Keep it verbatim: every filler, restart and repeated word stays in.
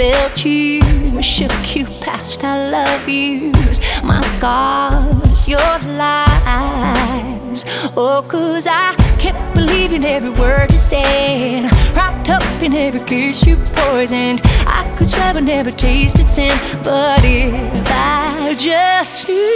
felt you, shook you past I love yous, my scars, your lies. Oh, 'cause I kept believing every word you said, wrapped up in every kiss you poisoned. I could swear I never tasted sin, but if I just knew